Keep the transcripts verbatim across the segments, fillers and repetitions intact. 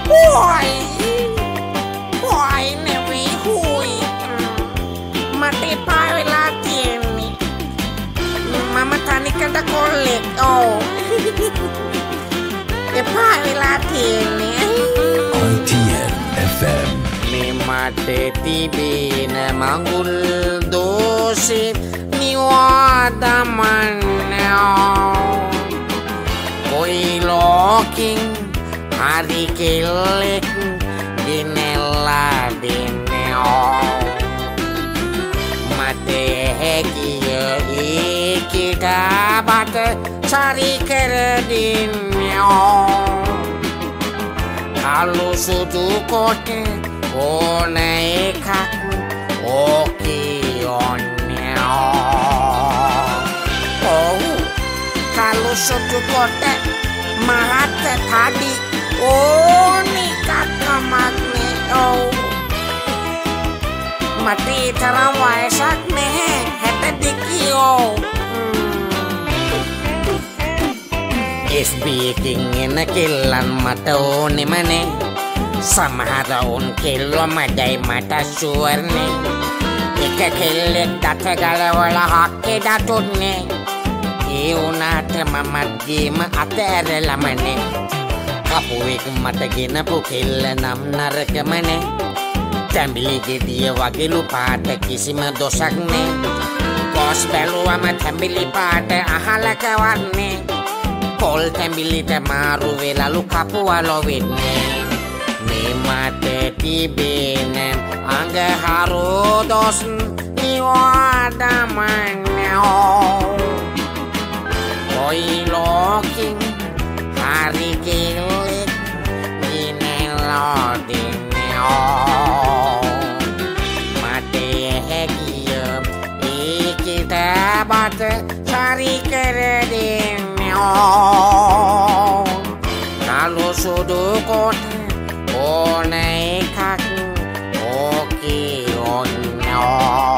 හොයි හොයි නෙවෙයි හොයි මට එපා වෙලා තියෙන්නේ මම තනිකඩ කොල්ලෙක් ඔව් එපා වෙලා තියෙන්නේ I T N F M මේ මට තිබෙන මඟුල් දෝෂේ නිවා දමන්න කොයි ලෝකින් හරි කෙල්ලෙක් ගෙනල්ලා දෙන්නේ මට හැකිය ඒකට බට සරි කර දෙන්නේ කළු සුදු කොට ඕන එකක් ඕකේ ඔන්නේ ඔව් කළු සුදු කොට මහත් තඩි ඕන එකක් කමක්නේ ඔව් මට ඒ තරම් වයසක් නැහැ හැට දෙකියෝ S B එකකින් එන කෙල්ලන් මට ඕනෙමනේ සමහර උන් කෙල්ලෝ මඩයි මට ෂුවර්නේ එක කෙල්ලෙක් දත ගලවලා හක්කේ දතුන්නේ ඒ උනාට මමත් ගේම අතෑරලමනේ කපුවෙක් මට ගෙනපු කෙල්ල නම් නරකමනේ තැඹිලි ගෙඩිය වගේලු පාට කිසිම දොසක් නේ කොස් බැලුවම තැඹිලි පාට අහලක වන්නේ පොල් තැඹිලිට මාරු වෙලලු කපුවලෝ වෙන්නේ මේ මට තිබෙන අඟහරු දොස් නිවා දමන්න කොයි ලෝකින් හරි කෙල්ලෙක් ගෙනල්ලා දෙන්නේ මට හැකිය ඒකට බට සරි කර දෙන්නේ කළු සුදු කොට ඕන එකක් ඕකේ ඔන්නෝ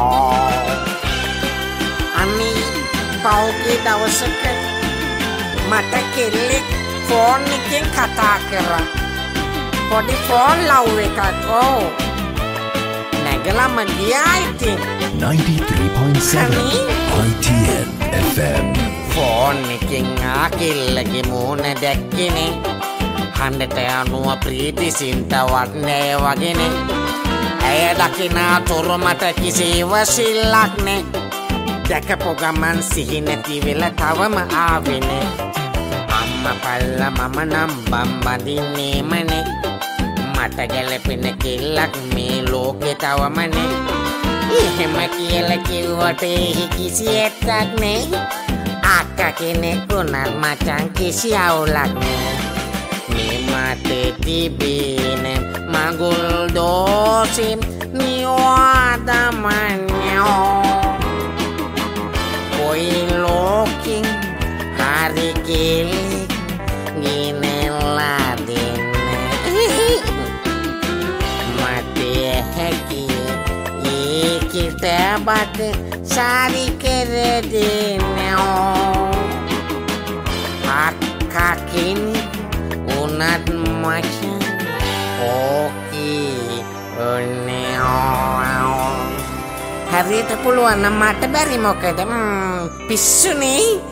අනේ පෞගේ දවසක මට කෙල්ලෙක් ෆෝන් එකෙන් කතා කරා පොඩි ෆෝන් ලව් එකක් ඔව් නැගලම ගියා ඉතින් ninety-three point seven I T N F M phone එකෙන් ආ කෙල්ලගේ මූණ දැක්කනේ හන්දට යනුව ප්‍රීති සින්තවත් නෑ වගෙනේ ඇය දකිනා තුරු මට කිසිව සිල්ලක් නේ දැකපු ගමන් සිහි නැති වෙලා තවම ආවෙනේ අම්මා පල්ලා මම නම් බම්බදින්නේමනේ මට ගැලපෙන කෙල්ලක් මේ ලෝකේ තවමනේ එහෙම කියලා කිව්වට එහි කිසි ඇත්තක් නේ අක්කා කෙනෙක් උනත් මචං කිසි අවුලක් නෑ මේ මට තිබෙන මඟුල් දෝෂේ නිවා දමන්න කොයි ලෝකින් හරි කෙල්ලෙක් ගෙනල්ලා දෙන්නේ මට හැකිය ඒකට බට සරි කර දෙන්නේ අක්කා කෙනෙක් උනත් මචං ඕකේ ඔන්නේ හරියට පුළුවන් නම් මට බැරි මොකද පිස්සුනේ